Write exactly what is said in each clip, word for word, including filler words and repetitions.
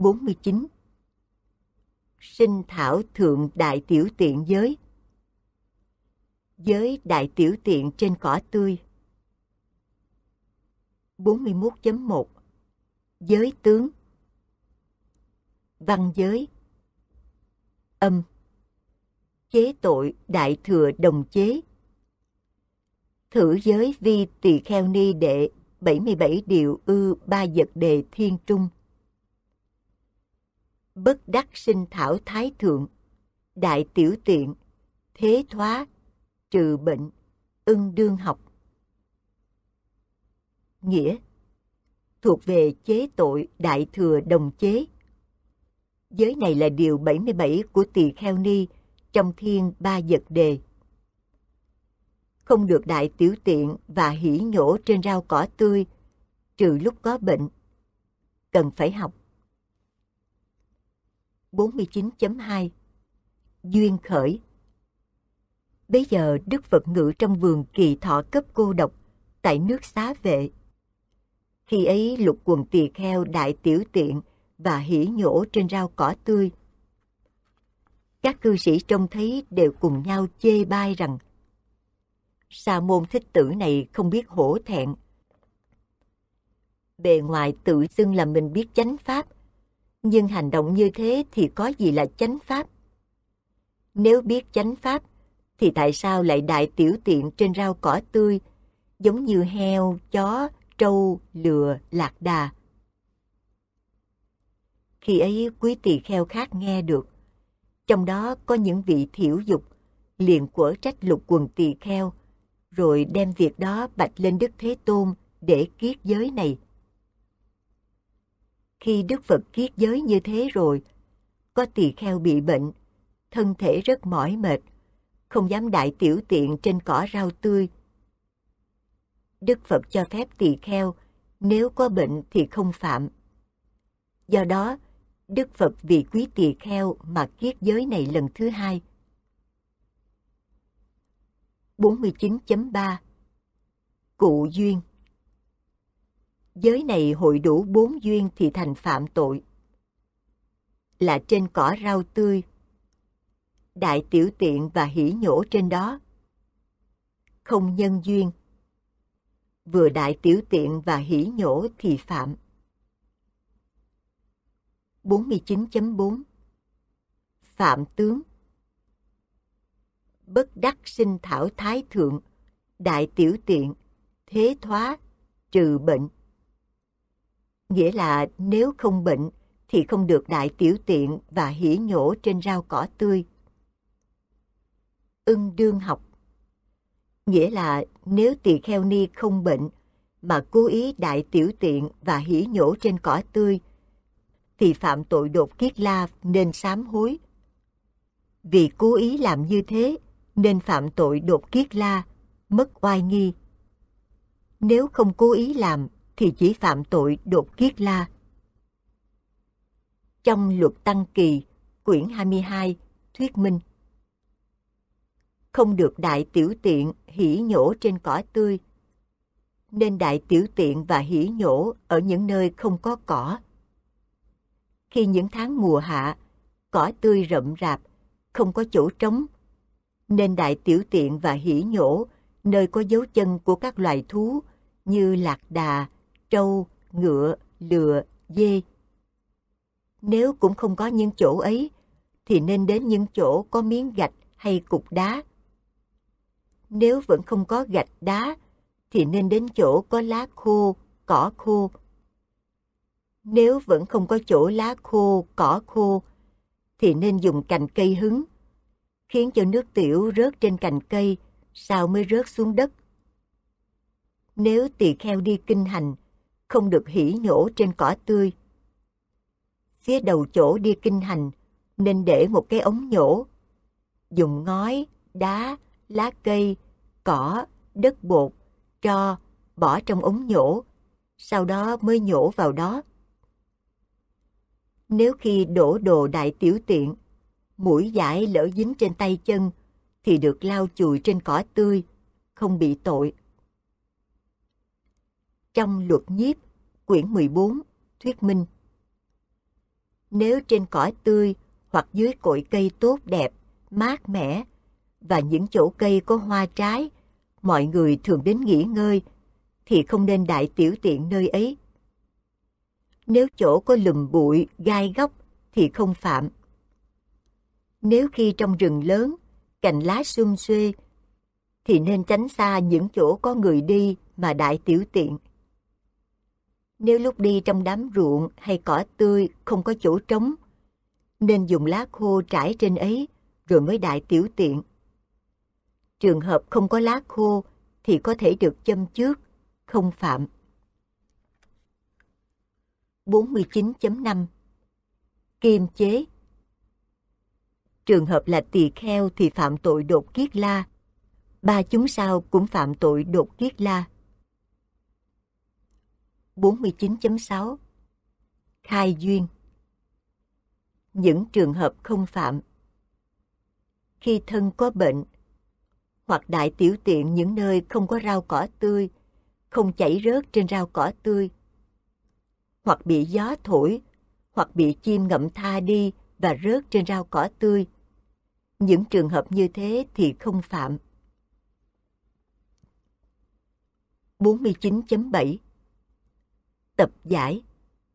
bốn mươi chín. Sinh thảo thượng đại tiểu tiện giới. Giới đại tiểu tiện trên cỏ tươi. bốn mươi mốt chấm một. Giới tướng. Văn giới. Âm. Chế tội đại thừa đồng chế. Thử giới vi tỳ kheo ni đệ bảy mươi bảy điều ư ba vật đề thiên trung. Bất đắc sinh thảo thái thượng, đại tiểu tiện, thế thoá, trừ bệnh, ưng đương học. Nghĩa: thuộc về chế tội đại thừa đồng chế. Giới này là điều bảy mươi bảy của tỳ kheo ni trong thiên ba vật đề. Không được đại tiểu tiện và hỉ nhổ trên rau cỏ tươi, trừ lúc có bệnh. Cần phải học. bốn mươi chín chấm hai. Duyên khởi. Bấy giờ Đức Phật ngự trong vườn Kỳ Thọ Cấp cô độc tại nước Xá Vệ. Khi ấy lục quần tỳ kheo đại tiểu tiện và hỉ nhổ trên rau cỏ tươi. Các cư sĩ trông thấy đều cùng nhau chê bai rằng Sa môn thích tử này không biết hổ thẹn. Bề ngoài tự xưng là mình biết chánh pháp, nhưng hành động như thế thì có gì là chánh pháp? Nếu biết chánh pháp, thì tại sao lại đại tiểu tiện trên rau cỏ tươi, giống như heo, chó, trâu, lừa, lạc đà? Khi ấy quý tỳ kheo khác nghe được, trong đó có những vị thiểu dục, liền quở trách lục quần tỳ kheo, rồi đem việc đó bạch lên Đức Thế Tôn để kiết giới này. Khi Đức Phật kiết giới như thế rồi, có tỳ kheo bị bệnh, thân thể rất mỏi mệt, không dám đại tiểu tiện trên cỏ rau tươi. Đức Phật cho phép tỳ kheo, nếu có bệnh thì không phạm. Do đó, Đức Phật vì quý tỳ kheo mà kiết giới này lần thứ hai. bốn mươi chín chấm ba. Cụ duyên. Giới này hội đủ bốn duyên thì thành phạm tội. Là trên cỏ rau tươi, đại tiểu tiện và hỉ nhổ trên đó. Không nhân duyên, vừa đại tiểu tiện và hỉ nhổ thì phạm. bốn mươi chín chấm bốn. Phạm tướng. Bất đắc sinh thảo thái thượng, đại tiểu tiện, thế thoá, trừ bệnh. Nghĩa là nếu không bệnh thì không được đại tiểu tiện và hỉ nhổ trên rau cỏ tươi. Ưng đương học. Nghĩa là nếu tỳ kheo ni không bệnh mà cố ý đại tiểu tiện và hỉ nhổ trên cỏ tươi, thì phạm tội đột kiết la nên sám hối. Vì cố ý làm như thế nên phạm tội đột kiết la, mất oai nghi. Nếu không cố ý làm thì chỉ phạm tội đột kiết la. Trong Luật Tăng Kỳ, quyển hai mươi hai, thuyết minh: không được đại tiểu tiện, hỉ nhổ trên cỏ tươi, nên đại tiểu tiện và hỉ nhổ ở những nơi không có cỏ. Khi những tháng mùa hạ, cỏ tươi rậm rạp, không có chỗ trống, nên đại tiểu tiện và hỉ nhổ nơi có dấu chân của các loài thú như lạc đà, trâu, ngựa, lừa, dê. Nếu cũng không có những chỗ ấy, thì nên đến những chỗ có miếng gạch hay cục đá. Nếu vẫn không có gạch đá, thì nên đến chỗ có lá khô, cỏ khô. Nếu vẫn không có chỗ lá khô, cỏ khô, thì nên dùng cành cây hứng, khiến cho nước tiểu rớt trên cành cây, sau mới rớt xuống đất. Nếu tỳ kheo đi kinh hành, không được hỉ nhổ trên cỏ tươi. Phía đầu chỗ đi kinh hành, nên để một cái ống nhổ, dùng ngói, đá, lá cây, cỏ, đất bột, tro, bỏ trong ống nhổ, sau đó mới nhổ vào đó. Nếu khi đổ đồ đại tiểu tiện, mũi dãi lỡ dính trên tay chân, thì được lau chùi trên cỏ tươi, không bị tội. Trong Luật Nhiếp, quyển mười bốn, thuyết minh: Nếu trên cỏ tươi hoặc dưới cội cây tốt đẹp, mát mẻ và những chỗ cây có hoa trái, mọi người thường đến nghỉ ngơi, thì không nên đại tiểu tiện nơi ấy. Nếu chỗ có lùm bụi, gai góc thì không phạm. Nếu khi trong rừng lớn, cành lá sum xuê, thì nên tránh xa những chỗ có người đi mà đại tiểu tiện. Nếu lúc đi trong đám ruộng hay cỏ tươi không có chỗ trống, nên dùng lá khô trải trên ấy rồi mới đại tiểu tiện. Trường hợp không có lá khô thì có thể được châm chước, không phạm. bốn mươi chín chấm năm Kiềm chế. Trường hợp là tỳ kheo thì phạm tội đột kiết la. Ba chúng sao cũng phạm tội đột kiết la. bốn mươi chín chấm sáu Khai duyên. Những trường hợp không phạm: khi thân có bệnh, hoặc đại tiểu tiện những nơi không có rau cỏ tươi, không chảy rớt trên rau cỏ tươi, hoặc bị gió thổi, hoặc bị chim ngậm tha đi và rớt trên rau cỏ tươi. Những trường hợp như thế thì không phạm. bốn mươi chín chấm bảy Tập giải.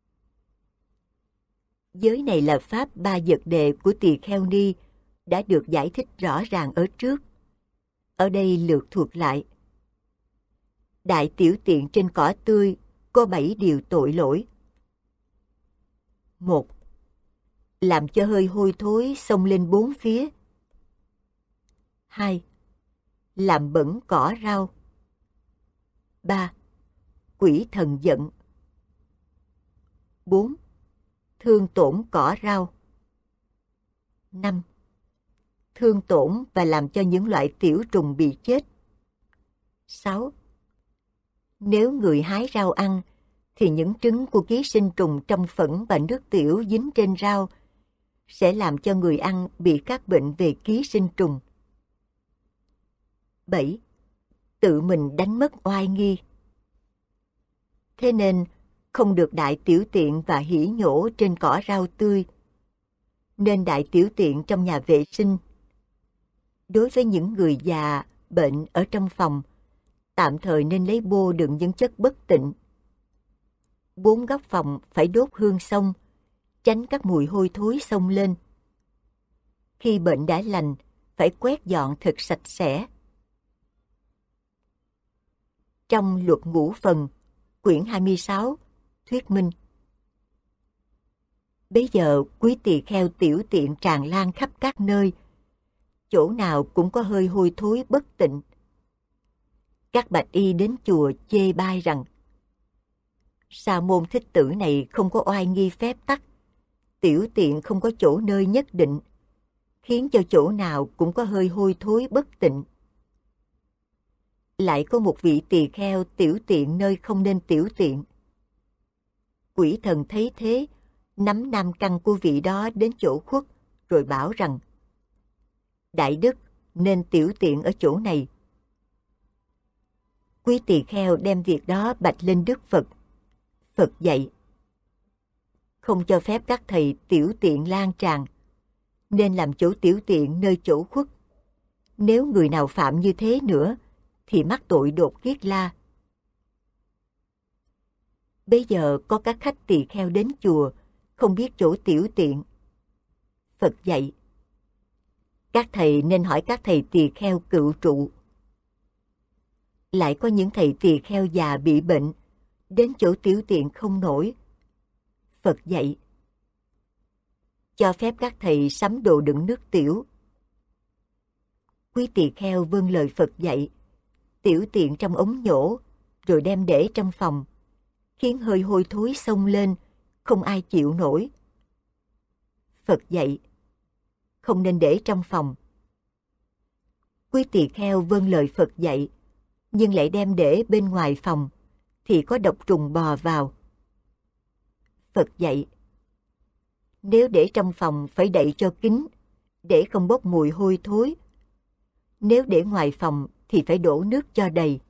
Giới này là pháp ba vật đề của tỳ kheo ni đã được giải thích rõ ràng ở trước. Ở đây lược thuộc lại. Đại tiểu tiện trên cỏ tươi có bảy điều tội lỗi. Một. Làm cho hơi hôi thối xông lên bốn phía. Hai. Làm bẩn cỏ rau. Ba. Quỷ thần giận. Bốn. Thương tổn cỏ rau. Năm. Thương tổn và làm cho những loại tiểu trùng bị chết. Sáu. Nếu người hái rau ăn, thì những trứng của ký sinh trùng trong phẫn và nước tiểu dính trên rau sẽ làm cho người ăn bị các bệnh về ký sinh trùng. Bảy. Tự mình đánh mất oai nghi. Thế nên, không được đại tiểu tiện và hỉ nhổ trên cỏ rau tươi. Nên đại tiểu tiện trong nhà vệ sinh. Đối với những người già, bệnh ở trong phòng, tạm thời nên lấy bô đựng những chất bất tịnh. Bốn góc phòng phải đốt hương xông, tránh các mùi hôi thối xông lên. Khi bệnh đã lành, phải quét dọn thật sạch sẽ. Trong luật ngũ phần, quyển hai mươi sáu, thuyết minh. Bây giờ quý tỳ kheo tiểu tiện tràn lan khắp các nơi, chỗ nào cũng có hơi hôi thối bất tịnh. Các bạch y đến chùa chê bai rằng sa môn thích tử này không có oai nghi phép tắc, tiểu tiện không có chỗ nơi nhất định, khiến cho chỗ nào cũng có hơi hôi thối bất tịnh. Lại có một vị tỳ kheo tiểu tiện nơi không nên tiểu tiện. Quỷ thần thấy thế, nắm nam căn của vị đó đến chỗ khuất, rồi bảo rằng: Đại đức nên tiểu tiện ở chỗ này. Quý tỳ kheo đem việc đó bạch lên Đức Phật. Phật dạy: Không cho phép các thầy tiểu tiện lan tràn, nên làm chỗ tiểu tiện nơi chỗ khuất. Nếu người nào phạm như thế nữa, thì mắc tội đột kiết la. Bây giờ có các khách tỳ kheo đến chùa, không biết chỗ tiểu tiện. Phật dạy: Các thầy nên hỏi các thầy tỳ kheo cựu trụ. Lại có những thầy tỳ kheo già bị bệnh, đến chỗ tiểu tiện không nổi. Phật dạy: Cho phép các thầy sắm đồ đựng nước tiểu. Quý tỳ kheo vâng lời Phật dạy, tiểu tiện trong ống nhổ, rồi đem để trong phòng, khiến hơi hôi thối xông lên, không ai chịu nổi. Phật dạy: Không nên để trong phòng. Quý tỳ kheo vâng lời Phật dạy, nhưng lại đem để bên ngoài phòng, thì có độc trùng bò vào. Phật dạy: Nếu để trong phòng phải đậy cho kín, để không bốc mùi hôi thối. Nếu để ngoài phòng thì phải đổ nước cho đầy.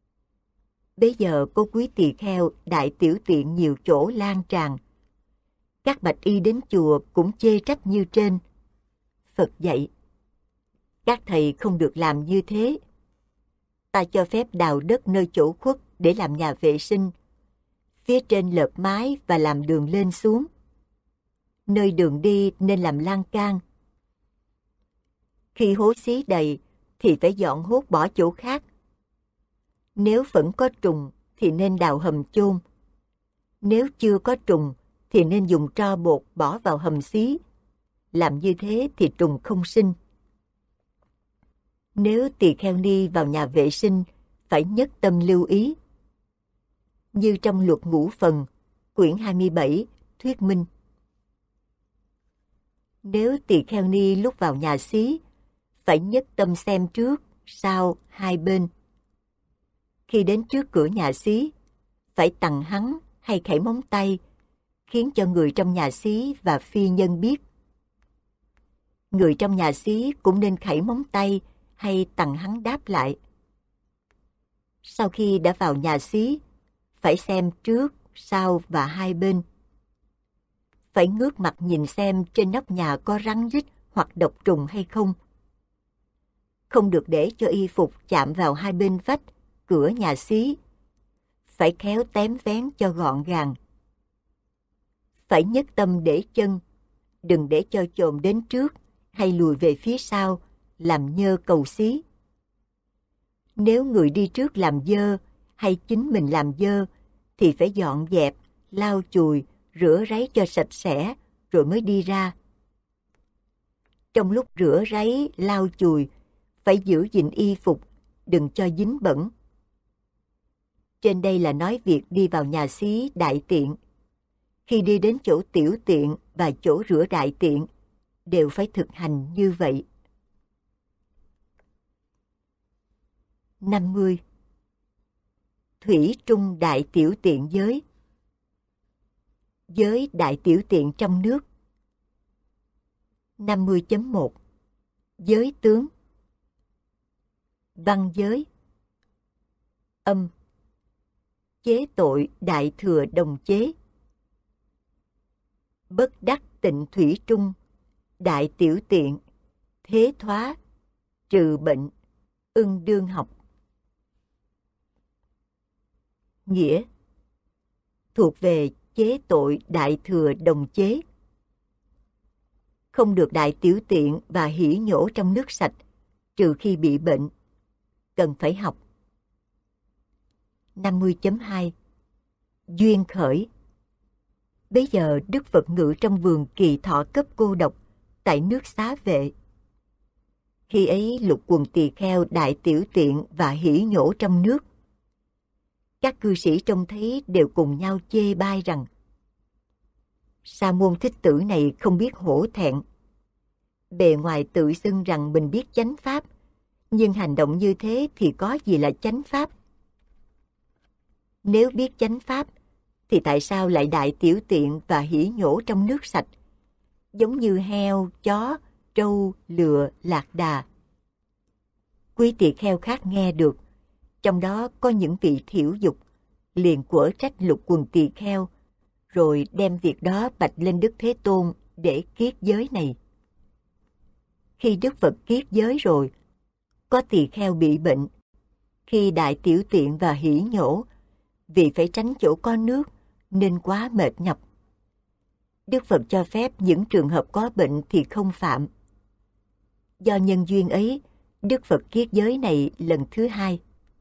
Bây giờ có quý tỳ kheo đại tiểu tiện nhiều chỗ lan tràn. Các bạch y đến chùa cũng chê trách như trên. Phật dạy, các thầy không được làm như thế. Ta cho phép đào đất nơi chỗ khuất để làm nhà vệ sinh. Phía trên lợp mái và làm đường lên xuống. Nơi đường đi nên làm lan can. Khi hố xí đầy thì phải dọn hốt bỏ chỗ khác. Nếu vẫn có trùng thì nên đào hầm chôn. Nếu chưa có trùng thì nên dùng tro bột bỏ vào hầm xí. Làm như thế thì trùng không sinh. Nếu tỳ kheo ni vào nhà vệ sinh, phải nhất tâm lưu ý. Như trong luật ngũ phần, quyển hai mươi bảy, thuyết minh. Nếu tỳ kheo ni lúc vào nhà xí, phải nhất tâm xem trước, sau, hai bên. Khi đến trước cửa nhà xí, phải tặng hắn hay khẩy móng tay, khiến cho người trong nhà xí và phi nhân biết. Người trong nhà xí cũng nên khẩy móng tay hay tặng hắn đáp lại. Sau khi đã vào nhà xí, phải xem trước, sau và hai bên. Phải ngước mặt nhìn xem trên nóc nhà có rắn rít hoặc độc trùng hay không. Không được để cho y phục chạm vào hai bên vách, cửa nhà xí. Phải khéo tém vén cho gọn gàng. Phải nhất tâm để chân, đừng để cho chồn đến trước hay lùi về phía sau, làm nhơ cầu xí. Nếu người đi trước làm dơ hay chính mình làm dơ thì phải dọn dẹp, lau chùi, rửa ráy cho sạch sẽ rồi mới đi ra. Trong lúc rửa ráy, lau chùi, phải giữ gìn y phục, đừng cho dính bẩn. Trên đây là nói việc đi vào nhà xí đại tiện. Khi đi đến chỗ tiểu tiện và chỗ rửa đại tiện, đều phải thực hành như vậy. năm mươi. Thủy trung đại tiểu tiện giới. Giới đại tiểu tiện trong nước. năm mươi chấm một. Giới tướng. Văn giới. Âm. Chế tội đại thừa đồng chế. Bất đắc tịnh thủy trung, đại tiểu tiện, thế thoá, trừ bệnh, ưng đương học. Nghĩa: thuộc về chế tội đại thừa đồng chế. Không được đại tiểu tiện và hỉ nhổ trong nước sạch, trừ khi bị bệnh. Cần phải học. năm mươi chấm hai. Duyên khởi. Bấy giờ Đức Phật ngự trong vườn Kỳ Thọ Cấp cô độc, tại nước Xá Vệ. Khi ấy lục quần tỳ kheo đại tiểu tiện và hỉ nhổ trong nước. Các cư sĩ trông thấy đều cùng nhau chê bai rằng: Sa môn Thích Tử này không biết hổ thẹn. Bề ngoài tự xưng rằng mình biết chánh pháp, nhưng hành động như thế thì có gì là chánh pháp? Nếu biết chánh pháp, thì tại sao lại đại tiểu tiện và hỉ nhổ trong nước sạch, giống như heo, chó, trâu, lừa, lạc đà? Quý tỳ kheo khác nghe được, trong đó có những vị thiểu dục, liền quở trách lục quần tỳ kheo, rồi đem việc đó bạch lên Đức Thế Tôn để kiết giới này. Khi Đức Phật kiết giới rồi, có tỳ kheo bị bệnh. Khi đại tiểu tiện và hỉ nhổ, vì phải tránh chỗ có nước nên quá mệt nhọc. Đức Phật cho phép những trường hợp có bệnh thì không phạm. Do nhân duyên ấy, Đức Phật kiết giới này lần thứ hai.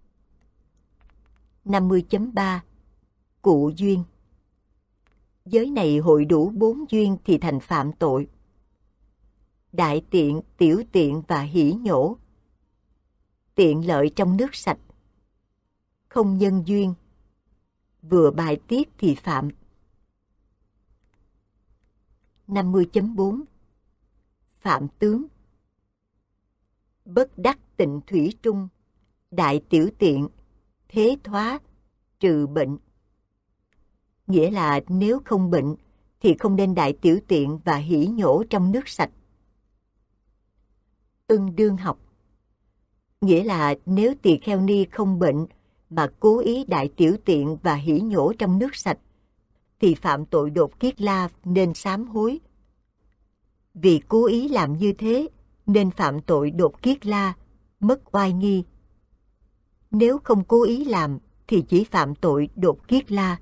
năm mươi chấm ba. Cụ duyên. Giới này hội đủ bốn duyên thì thành phạm tội. Đại tiện, tiểu tiện và hỉ nhổ. Tiện lợi trong nước sạch. Không nhân duyên. Vừa bài tiết thì phạm. năm mươi chấm bốn. Phạm tướng. Bất đắc tịnh thủy trung, đại tiểu tiện, thế thoá, trừ bệnh. Nghĩa là nếu không bệnh thì không nên đại tiểu tiện và hỉ nhổ trong nước sạch. Ưng đương học. Nghĩa là nếu tỳ kheo ni không bệnh mà cố ý đại tiểu tiện và hỉ nhổ trong nước sạch, thì phạm tội đột kiết la nên sám hối. Vì cố ý làm như thế nên phạm tội đột kiết la, mất oai nghi. Nếu không cố ý làm thì chỉ phạm tội đột kiết la.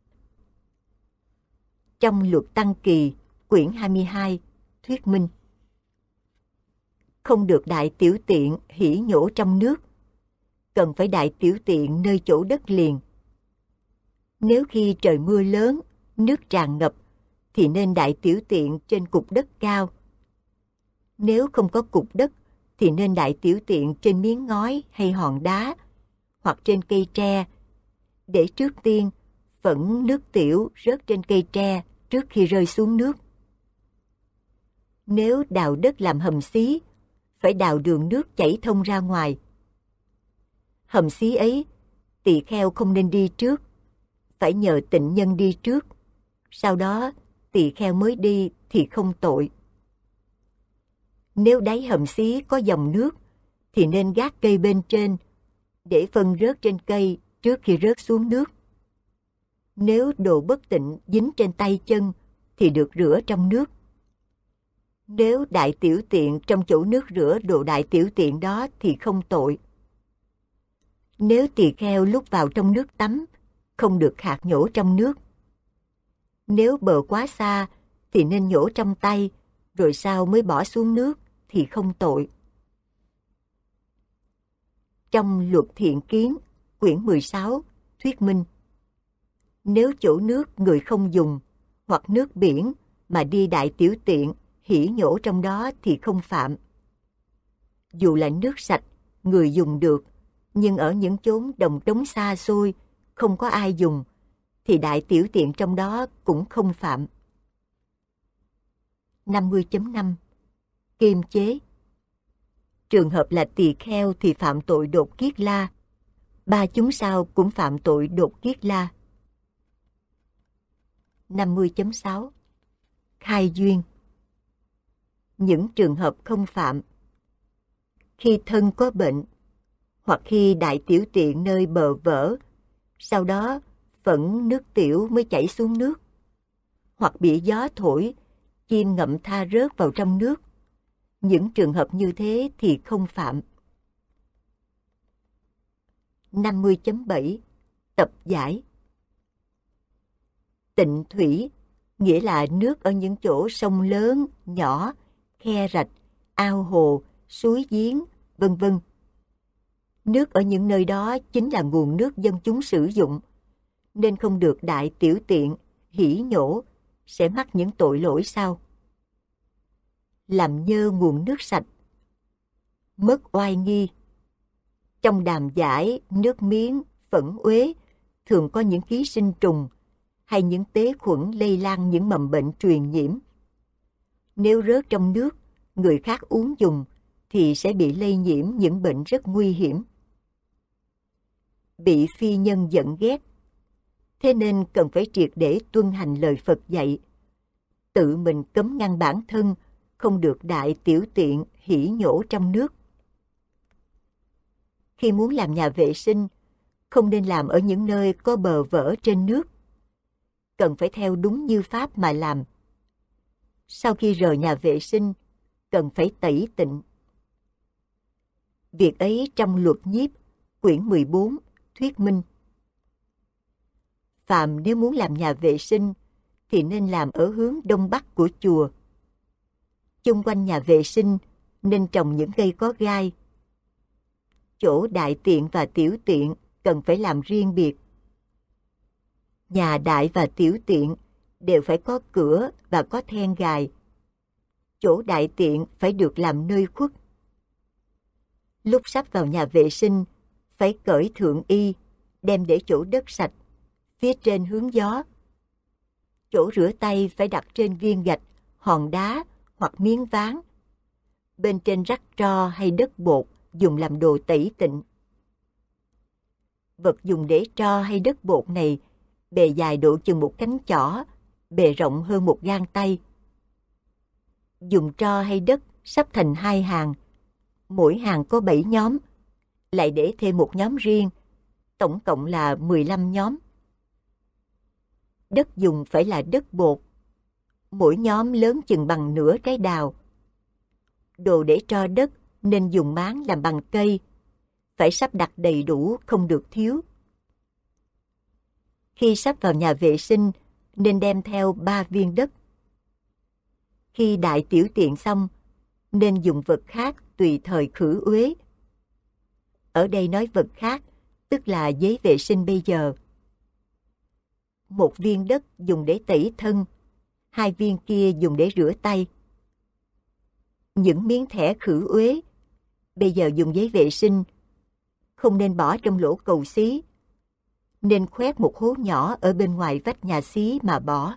Trong Luật Tăng Kỳ, quyển hai mươi hai, thuyết minh: không được đại tiểu tiện hỉ nhổ trong nước, cần phải đại tiểu tiện nơi chỗ đất liền. Nếu khi trời mưa lớn, nước tràn ngập, thì nên đại tiểu tiện trên cục đất cao. Nếu không có cục đất, thì nên đại tiểu tiện trên miếng ngói hay hòn đá, hoặc trên cây tre, để trước tiên phẫn nước tiểu rớt trên cây tre trước khi rơi xuống nước. Nếu đào đất làm hầm xí, phải đào đường nước chảy thông ra ngoài. Hầm xí ấy, tỳ kheo không nên đi trước, phải nhờ tịnh nhân đi trước, sau đó tỳ kheo mới đi thì không tội. Nếu đáy hầm xí có dòng nước, thì nên gác cây bên trên, để phân rớt trên cây trước khi rớt xuống nước. Nếu đồ bất tịnh dính trên tay chân, thì được rửa trong nước. Nếu đại tiểu tiện trong chỗ nước rửa đồ đại tiểu tiện đó thì không tội. Nếu tỳ kheo lúc vào trong nước tắm, không được hạt nhổ trong nước. Nếu bờ quá xa, thì nên nhổ trong tay, rồi sau mới bỏ xuống nước, thì không tội. Trong Luật Thiện Kiến, quyển mười sáu, thuyết minh: nếu chỗ nước người không dùng, hoặc nước biển, mà đi đại tiểu tiện, hỉ nhổ trong đó thì không phạm. Dù là nước sạch, người dùng được, nhưng ở những chốn đồng trống xa xôi, không có ai dùng, thì đại tiểu tiện trong đó cũng không phạm. năm mươi chấm năm. Kiềm chế. Trường hợp là tỳ kheo thì phạm tội đột kiết la. Ba chúng sao cũng phạm tội đột kiết la. năm mươi chấm sáu. Khai duyên. Những trường hợp không phạm: khi thân có bệnh, hoặc khi đại tiểu tiện nơi bờ vỡ, sau đó phẫn nước tiểu mới chảy xuống nước, hoặc bị gió thổi, chim ngậm tha rớt vào trong nước. Những trường hợp như thế thì không phạm. năm mươi chấm bảy. Tập giải. Tịnh thủy, nghĩa là nước ở những chỗ sông lớn, nhỏ, khe rạch, ao hồ, suối giếng, vân vân. Nước ở những nơi đó chính là nguồn nước dân chúng sử dụng, nên không được đại tiểu tiện, hỉ nhổ, sẽ mắc những tội lỗi sau: làm nhơ nguồn nước sạch, mất oai nghi. Trong đàm giải, nước miếng, phẫn uế thường có những ký sinh trùng hay những tế khuẩn lây lan những mầm bệnh truyền nhiễm. Nếu rớt trong nước, người khác uống dùng thì sẽ bị lây nhiễm những bệnh rất nguy hiểm. Bị phi nhân giận ghét, thế nên cần phải triệt để tuân hành lời Phật dạy, tự mình cấm ngăn bản thân không được đại tiểu tiện hỉ nhổ trong nước. Khi muốn làm nhà vệ sinh, không nên làm ở những nơi có bờ vỡ trên nước. Cần phải theo đúng như pháp mà làm. Sau khi rời nhà vệ sinh, cần phải tẩy tịnh. Việc ấy trong Luật Nhiếp, quyển mười bốn, thuyết minh: phàm nếu muốn làm nhà vệ sinh, thì nên làm ở hướng đông bắc của chùa. Chung quanh nhà vệ sinh nên trồng những cây có gai. Chỗ đại tiện và tiểu tiện cần phải làm riêng biệt. Nhà đại và tiểu tiện đều phải có cửa và có then gài. Chỗ đại tiện phải được làm nơi khuất. Lúc sắp vào nhà vệ sinh, phải cởi thượng y, đem để chỗ đất sạch, phía trên hướng gió. Chỗ rửa tay phải đặt trên viên gạch, hòn đá hoặc miếng ván. Bên trên rắc tro hay đất bột dùng làm đồ tẩy tịnh. Vật dùng để tro hay đất bột này bề dài độ chừng một cánh chỏ, bề rộng hơn một gang tay. Dùng tro hay đất sắp thành hai hàng, mỗi hàng có bảy nhóm, lại để thêm một nhóm riêng, tổng cộng là mười lăm nhóm. Đất dùng phải là đất bột, mỗi nhóm lớn chừng bằng nửa trái đào. Đồ để tro đất nên dùng máng làm bằng cây, phải sắp đặt đầy đủ, không được thiếu. Khi sắp vào nhà vệ sinh, nên đem theo ba viên đất. Khi đại tiểu tiện xong, nên dùng vật khác tùy thời khử uế. Ở đây nói vật khác, tức là giấy vệ sinh bây giờ. Một viên đất dùng để tẩy thân, hai viên kia dùng để rửa tay. Những miếng thẻ khử uế, bây giờ dùng giấy vệ sinh, không nên bỏ trong lỗ cầu xí, nên khoét một hố nhỏ ở bên ngoài vách nhà xí mà bỏ.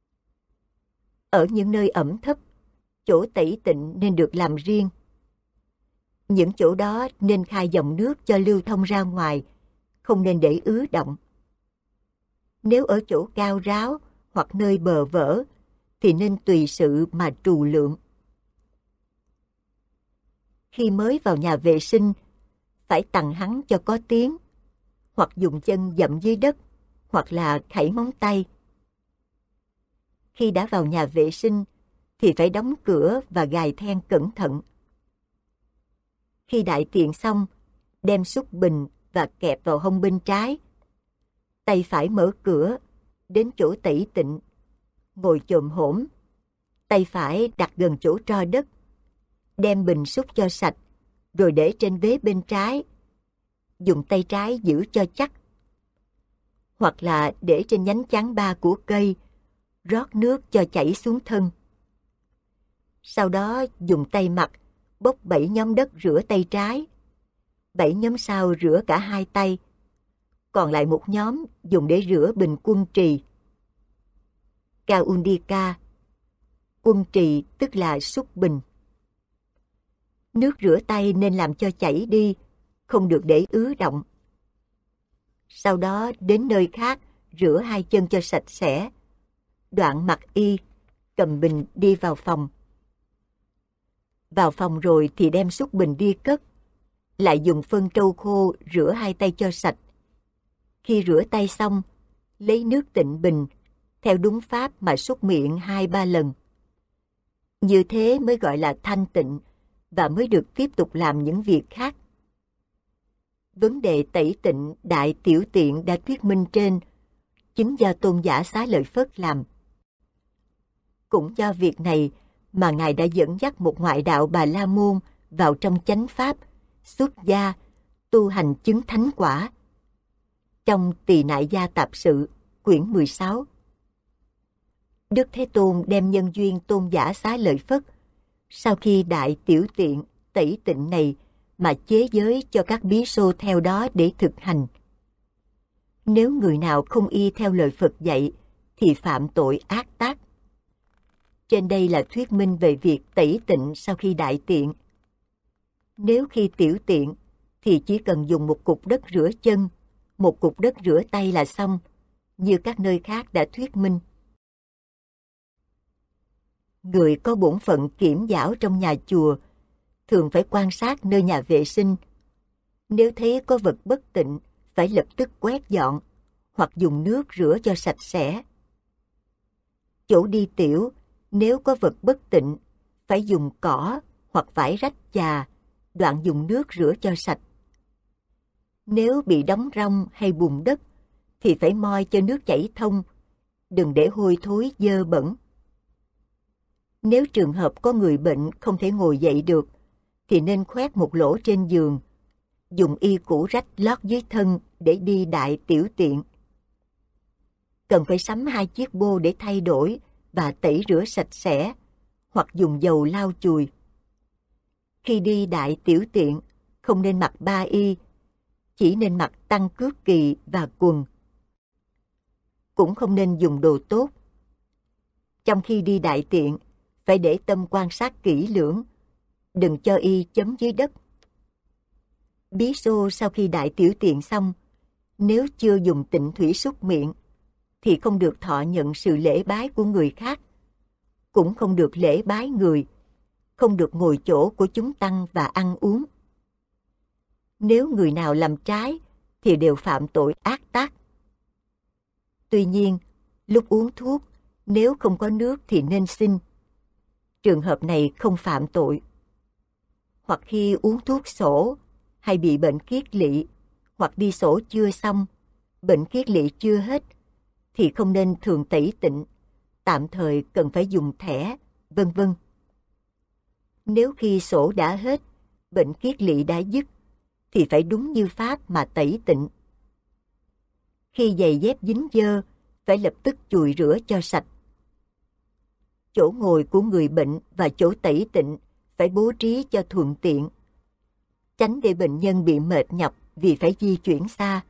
Ở những nơi ẩm thấp, chỗ tẩy tịnh nên được làm riêng. Những chỗ đó nên khai dòng nước cho lưu thông ra ngoài, không nên để ứ động. Nếu ở chỗ cao ráo hoặc nơi bờ vỡ, thì nên tùy sự mà trù lượng. Khi mới vào nhà vệ sinh, phải tằng hắn cho có tiếng, hoặc dùng chân dậm dưới đất, hoặc là khẩy móng tay. Khi đã vào nhà vệ sinh, thì phải đóng cửa và gài then cẩn thận. Khi đại tiện xong, đem xúc bình và kẹp vào hông bên trái. Tay phải mở cửa, đến chỗ tẩy tịnh, ngồi chồm hổm. Tay phải đặt gần chỗ tro đất, đem bình xúc cho sạch, rồi để trên vế bên trái. Dùng tay trái giữ cho chắc. Hoặc là để trên nhánh chán ba của cây, rót nước cho chảy xuống thân. Sau đó dùng tay mặt, bốc bảy nhóm đất rửa tay trái. Bảy nhóm sau rửa cả hai tay. Còn lại một nhóm dùng để rửa bình quân trì. Kaundika, quân trì tức là xúc bình. Nước rửa tay nên làm cho chảy đi, không được để ứ động. Sau đó đến nơi khác rửa hai chân cho sạch sẽ. Đoạn mặc y, cầm bình đi vào phòng. Vào phòng rồi thì đem xúc bình đi cất. Lại dùng phân trâu khô rửa hai tay cho sạch. Khi rửa tay xong, lấy nước tịnh bình, theo đúng pháp mà súc miệng hai ba lần. Như thế mới gọi là thanh tịnh và mới được tiếp tục làm những việc khác. Vấn đề tẩy tịnh đại tiểu tiện đã thuyết minh trên, chính do tôn giả Xá Lợi Phất làm. Cũng do việc này mà Ngài đã dẫn dắt một ngoại đạo Bà La Môn vào trong chánh pháp, xuất gia, tu hành chứng thánh quả. Trong Tỳ Nại Gia Tạp Sự, quyển mười sáu, Đức Thế Tôn đem nhân duyên tôn giả Xá Lợi Phất sau khi đại tiểu tiện tẩy tịnh này mà chế giới cho các bí xô theo đó để thực hành. Nếu người nào không y theo lời Phật dạy thì phạm tội ác tác. Trên đây là thuyết minh về việc tẩy tịnh sau khi đại tiện. Nếu khi tiểu tiện thì chỉ cần dùng một cục đất rửa chân, một cục đất rửa tay là xong, như các nơi khác đã thuyết minh. Người có bổn phận kiểm giảo trong nhà chùa thường phải quan sát nơi nhà vệ sinh. Nếu thấy có vật bất tịnh, phải lập tức quét dọn, hoặc dùng nước rửa cho sạch sẽ. Chỗ đi tiểu, nếu có vật bất tịnh, phải dùng cỏ hoặc vải rách chà, đoạn dùng nước rửa cho sạch. Nếu bị đóng rong hay bùn đất, thì phải moi cho nước chảy thông, đừng để hôi thối dơ bẩn. Nếu trường hợp có người bệnh không thể ngồi dậy được, thì nên khoét một lỗ trên giường, dùng y cũ rách lót dưới thân để đi đại tiểu tiện. Cần phải sắm hai chiếc bô để thay đổi và tẩy rửa sạch sẽ, hoặc dùng dầu lau chùi. Khi đi đại tiểu tiện, không nên mặc ba y, chỉ nên mặc tăng cước kỳ và quần. Cũng không nên dùng đồ tốt. Trong khi đi đại tiện, phải để tâm quan sát kỹ lưỡng, đừng cho y chấm dưới đất. Bí xô sau khi đại tiểu tiện xong, nếu chưa dùng tịnh thủy súc miệng, thì không được thọ nhận sự lễ bái của người khác, cũng không được lễ bái người, không được ngồi chỗ của chúng tăng và ăn uống. Nếu người nào làm trái, thì đều phạm tội ác tác. Tuy nhiên, Lúc uống thuốc, nếu không có nước thì nên xin. Trường hợp này không phạm tội. Hoặc khi uống thuốc sổ, hay bị bệnh kiết lỵ, hoặc đi sổ chưa xong, bệnh kiết lỵ chưa hết, thì không nên thường tẩy tịnh, tạm thời cần phải dùng thẻ, vân vân. Nếu khi sổ đã hết, bệnh kiết lỵ đã dứt, thì phải đúng như pháp mà tẩy tịnh. Khi giày dép dính dơ, phải lập tức chùi rửa cho sạch. Chỗ ngồi của người bệnh và chỗ tẩy tịnh phải bố trí cho thuận tiện, tránh để bệnh nhân bị mệt nhọc vì phải di chuyển xa.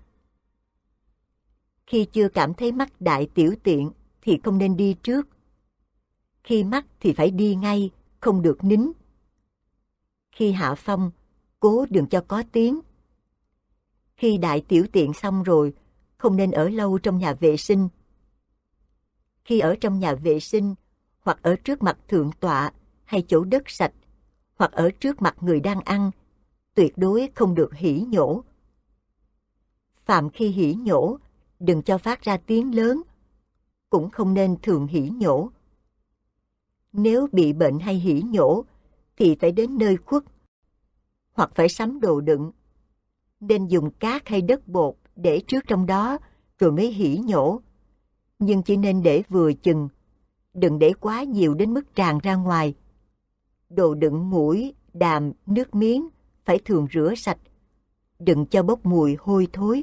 Khi chưa cảm thấy mắc đại tiểu tiện thì không nên đi trước. Khi mắc thì phải đi ngay, không được nín. Khi hạ phong, cố đừng cho có tiếng. Khi đại tiểu tiện xong rồi, không nên ở lâu trong nhà vệ sinh. Khi ở trong nhà vệ sinh, hoặc ở trước mặt thượng tọa hay chỗ đất sạch, hoặc ở trước mặt người đang ăn, tuyệt đối không được hỉ nhổ. Phạm khi hỉ nhổ, đừng cho phát ra tiếng lớn, cũng không nên thường hỉ nhổ. Nếu bị bệnh hay hỉ nhổ, thì phải đến nơi khuất, hoặc phải sắm đồ đựng. Nên dùng cát hay đất bột để trước trong đó, rồi mới hỉ nhổ. Nhưng chỉ nên để vừa chừng, đừng để quá nhiều đến mức tràn ra ngoài. Đồ đựng mũi, đàm, nước miếng phải thường rửa sạch, đừng cho bốc mùi hôi thối.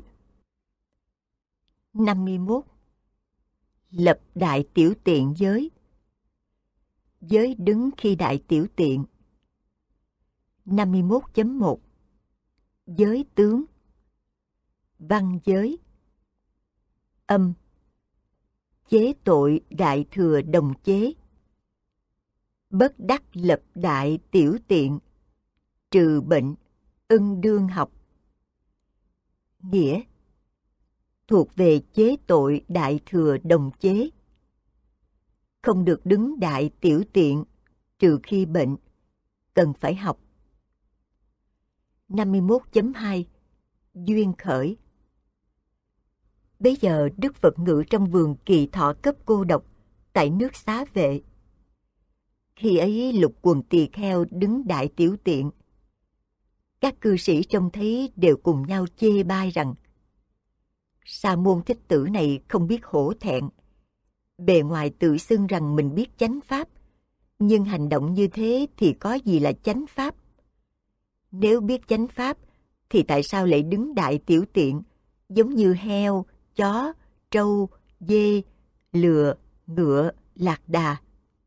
năm mươi mốt. Lập đại tiểu tiện giới. Giới đứng khi đại tiểu tiện. năm mươi mốt chấm một. Giới tướng. Văn giới. Âm. Chế tội đại thừa đồng chế. Bất đắc lập đại tiểu tiện, trừ bệnh, ưng đương học. Nghĩa: thuộc về chế tội đại thừa đồng chế. Không được đứng đại tiểu tiện, trừ khi bệnh, cần phải học. năm mươi mốt chấm hai. Duyên khởi. Bây giờ Đức Phật ngự trong vườn Kỳ Thọ Cấp cô độc tại nước Xá Vệ. Khi ấy Lục Quần Tỳ Kheo đứng đại tiểu tiện. Các cư sĩ trông thấy đều cùng nhau chê bai rằng: Sa môn Thích Tử này không biết hổ thẹn, bề ngoài tự xưng rằng mình biết chánh pháp, nhưng hành động như thế thì có gì là chánh pháp? Nếu biết chánh pháp, thì tại sao lại đứng đại tiểu tiện, giống như heo, chó, trâu, dê, lừa, ngựa, lạc đà?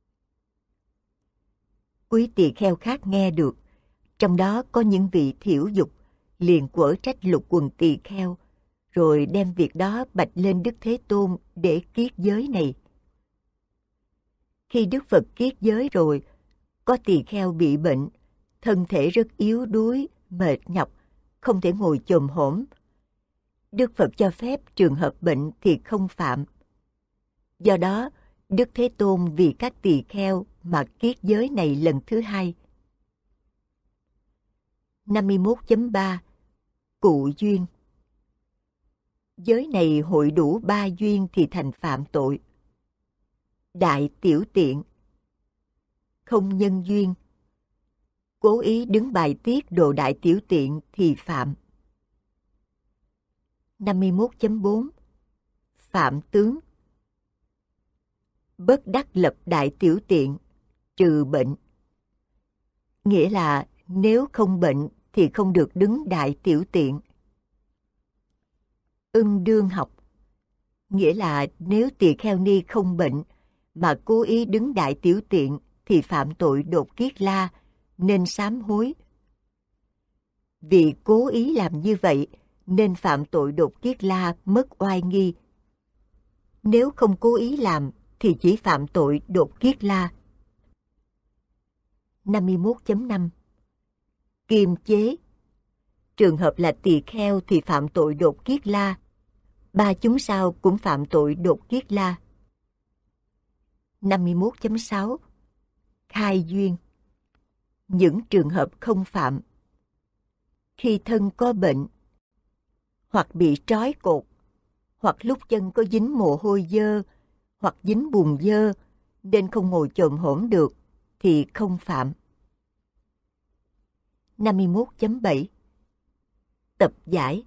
Quý tỳ kheo khác nghe được, trong đó có những vị thiểu dục, liền quở trách Lục Quần Tỳ Kheo, rồi đem việc đó bạch lên Đức Thế Tôn để kiết giới này. Khi Đức Phật kiết giới rồi, có tỳ kheo bị bệnh, thân thể rất yếu đuối, mệt nhọc, không thể ngồi chồm hổm. Đức Phật cho phép trường hợp bệnh thì không phạm. Do đó, Đức Thế Tôn vì các tỳ kheo mà kiết giới này lần thứ hai. năm mươi mốt chấm ba. Cụ duyên. Giới này hội đủ ba duyên thì thành phạm tội. Đại tiểu tiện. Không nhân duyên. Cố ý đứng bài tiết đồ đại tiểu tiện thì phạm. năm mươi mốt chấm bốn. Phạm tướng. Bất đắc lập đại tiểu tiện, trừ bệnh. Nghĩa là nếu không bệnh thì không được đứng đại tiểu tiện. Ưng đương học. Nghĩa là nếu tỳ kheo ni không bệnh mà cố ý đứng đại tiểu tiện thì phạm tội đột kiết la, nên sám hối. Vì cố ý làm như vậy nên phạm tội đột kiết la, mất oai nghi. Nếu không cố ý làm thì chỉ phạm tội đột kiết la. năm mươi mốt chấm năm. Kiềm chế. Trường hợp là tỳ kheo thì phạm tội đột kiết la. Ba chúng sao cũng phạm tội đột kiết la. năm mươi mốt chấm sáu. Khai duyên. Những trường hợp không phạm. Khi thân có bệnh, hoặc bị trói cột, hoặc lúc chân có dính mồ hôi dơ, hoặc dính bùn dơ nên không ngồi chồm hổm được thì không phạm. năm mươi mốt chấm bảy Tập giải.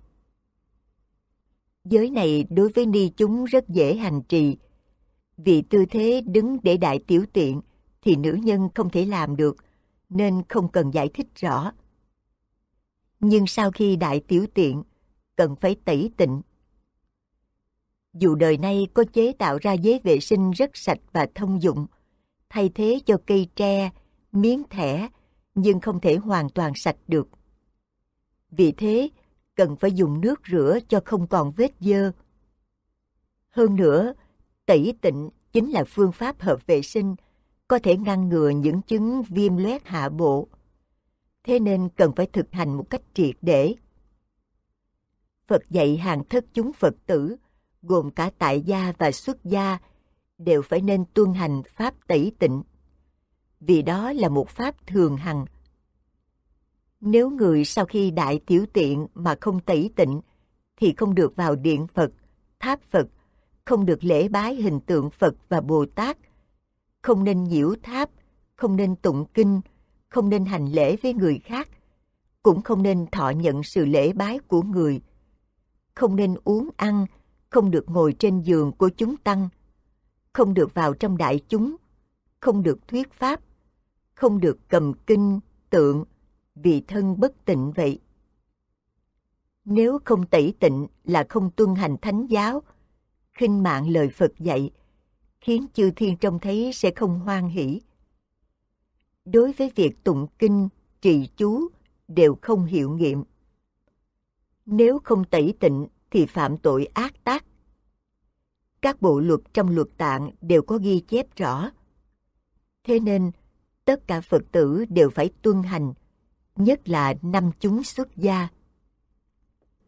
Giới này đối với ni chúng rất dễ hành trì. Vì tư thế đứng để đại tiểu tiện thì nữ nhân không thể làm được, nên không cần giải thích rõ. Nhưng sau khi đại tiểu tiện, cần phải tẩy tịnh. Dù đời nay có chế tạo ra giấy vệ sinh rất sạch và thông dụng, thay thế cho cây tre, miếng thẻ, nhưng không thể hoàn toàn sạch được. Vì thế, cần phải dùng nước rửa cho không còn vết dơ. Hơn nữa, tẩy tịnh chính là phương pháp hợp vệ sinh, có thể ngăn ngừa những chứng viêm loét hạ bộ. Thế nên cần phải thực hành một cách triệt để. Phật dạy hàng thất chúng Phật tử, gồm cả tại gia và xuất gia, đều phải nên tuân hành pháp tẩy tịnh, vì đó là một pháp thường hằng. Nếu người sau khi đại tiểu tiện mà không tẩy tịnh, thì không được vào điện Phật, tháp Phật, không được lễ bái hình tượng Phật và Bồ Tát, không nên nhiễu tháp, không nên tụng kinh, không nên hành lễ với người khác, cũng không nên thọ nhận sự lễ bái của người, không nên uống ăn, không được ngồi trên giường của chúng tăng, không được vào trong đại chúng, không được thuyết pháp, không được cầm kinh, tượng, vì thân bất tịnh vậy. Nếu không tẩy tịnh là không tuân hành thánh giáo, khinh mạng lời Phật dạy, khiến chư thiên trông thấy sẽ không hoan hỷ. Đối với việc tụng kinh, trì chú đều không hiệu nghiệm. Nếu không tẩy tịnh thì phạm tội ác tác. Các bộ luật trong luật tạng đều có ghi chép rõ. Thế nên, tất cả Phật tử đều phải tuân hành, nhất là năm chúng xuất gia.